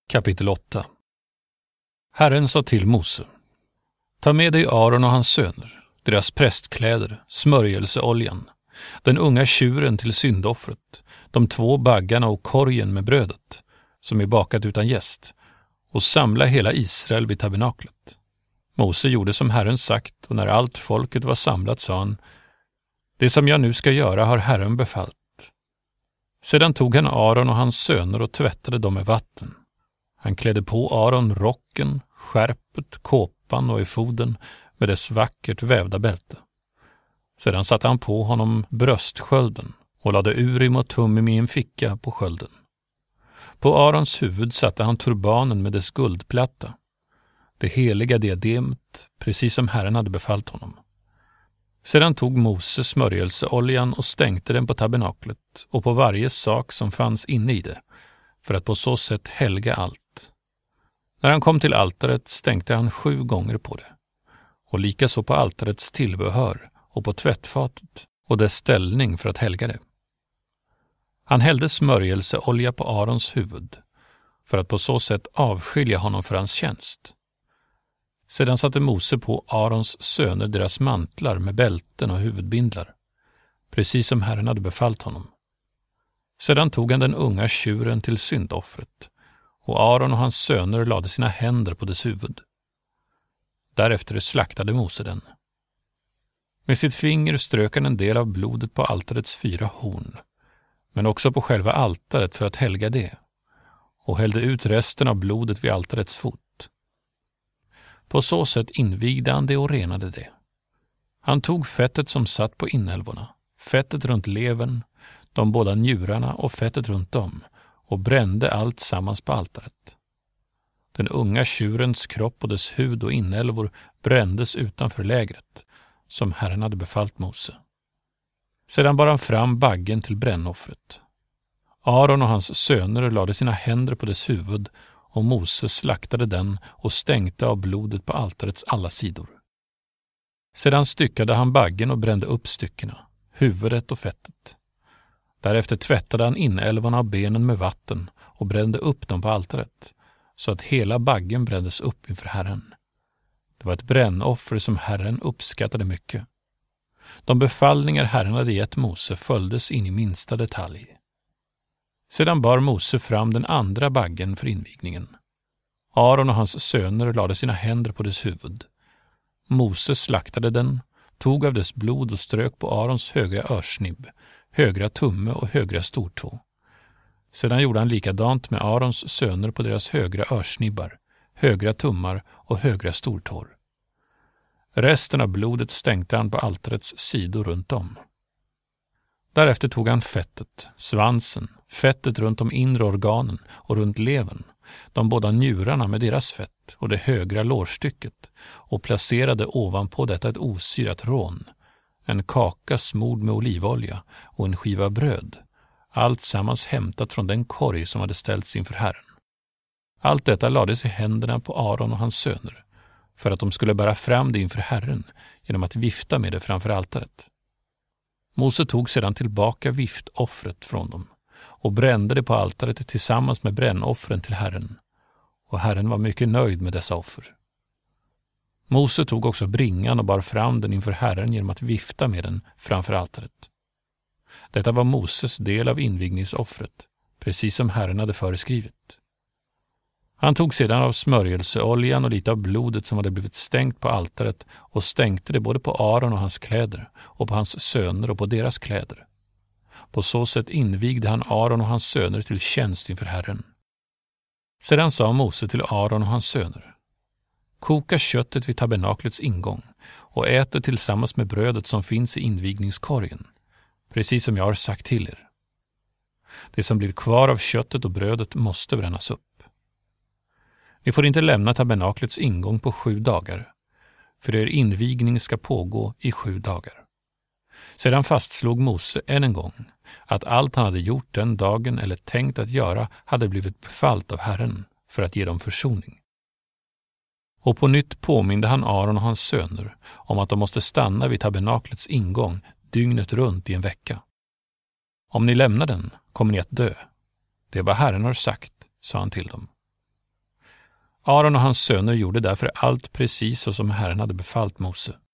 Kapitel 8. Herren sa till Mose: Ta med dig Aron och hans söner, deras prästkläder, smörjelseoljan, den unga tjuren till syndoffret, de 2 baggarna och korgen med brödet, som är bakat utan jäst, och samla hela Israel vid tabernaklet. Mose gjorde som Herren sagt, och när allt folket var samlat sa han: Det som jag nu ska göra har Herren befallt. Sedan tog han Aron och hans söner och tvättade dem med vatten. Han klädde på Aron rocken, skärpet, kåpan och efoden med dess vackert vävda bälte. Sedan satte han på honom bröstskölden och lade Urim och Tummim i en ficka på skölden. På Arons huvud satte han turbanen med dess guldplatta, det heliga diademet, precis som Herren hade befallt honom. Sedan tog Mose smörjelseoljan och stänkte den på tabernaklet och på varje sak som fanns inne i det, för att på så sätt helga allt. När han kom till altaret stänkte han 7 gånger på det, och likaså på altarets tillbehör och på tvättfatet och dess ställning för att helga det. Han hällde smörjelseolja på Arons huvud, för att på så sätt avskilja honom för hans tjänst. Sedan satte Mose på Arons söner deras mantlar med bälten och huvudbindlar, precis som Herren hade befallt honom. Sedan tog han den unga tjuren till syndoffret, och Aron och hans söner lade sina händer på dess huvud. Därefter slaktade Mose den. Med sitt finger strök han en del av blodet på altarets 4 horn, men också på själva altaret för att helga det, och hällde ut resten av blodet vid altarets fot. På så sätt invigde han det och renade det. Han tog fettet som satt på inälvorna, fettet runt levern, de båda njurarna och fettet runt dem, och brände allt sammans på altaret. Den unga tjurens kropp och dess hud och inälvor brändes utanför lägret, som Herren hade befallt Mose. Sedan bar han fram baggen till brännoffret. Aron och hans söner lade sina händer på dess huvud, och Mose slaktade den och stänkte av blodet på altarets alla sidor. Sedan styckade han baggen och brände upp styckena, huvudet och fettet. Därefter tvättade han inälvorna av benen med vatten och brände upp dem på altaret, så att hela baggen brändes upp inför Herren. Det var ett brännoffer som Herren uppskattade mycket. De befallningar Herren hade gett Mose följdes in i minsta detalj. Sedan bar Mose fram den andra baggen för invigningen. Aron och hans söner lade sina händer på dess huvud. Mose slaktade den, tog av dess blod och strök på Arons högra örsnibb, högra tumme och högra stortå. Sedan gjorde han likadant med Arons söner på deras högra örsnibbar, högra tummar och högra stortår. Resten av blodet stänkte han på altarets sidor runt om. Därefter tog han fettet, svansen, fettet runt de inre organen och runt levern, de båda njurarna med deras fett och det högra lårstycket, och placerade ovanpå detta ett osyrat rån, en kaka smord med olivolja och en skiva bröd, allt sammans hämtat från den korg som hade ställts inför Herren. Allt detta lades i händerna på Aron och hans söner, för att de skulle bära fram det inför Herren genom att vifta med det framför altaret. Mose tog sedan tillbaka viftoffret från dem och brände det på altaret tillsammans med brännoffren till Herren, och Herren var mycket nöjd med dessa offer. Mose tog också bringan och bar fram den inför Herren genom att vifta med den framför altaret. Detta var Moses del av invigningsoffret, precis som Herren hade föreskrivit. Han tog sedan av smörjelseoljan och lite av blodet som hade blivit stänkt på altaret och stänkte det både på Aron och hans kläder och på hans söner och på deras kläder. På så sätt invigde han Aron och hans söner till tjänst inför Herren. Sedan sa Mose till Aron och hans söner: Koka köttet vid tabernaklets ingång och ät det tillsammans med brödet som finns i invigningskorgen, precis som jag har sagt till er. Det som blir kvar av köttet och brödet måste brännas upp. Ni får inte lämna tabernaklets ingång på 7 dagar, för er invigning ska pågå i 7 dagar. Sedan fastslog Mose än en gång att allt han hade gjort den dagen eller tänkt att göra hade blivit befallt av Herren för att ge dem försoning. Och på nytt påminde han Aron och hans söner om att de måste stanna vid tabernaklets ingång dygnet runt i en vecka. Om ni lämnar den kommer ni att dö. Det är vad Herren har sagt, sa han till dem. Aron och hans söner gjorde därför allt precis så som Herren hade befallt Mose.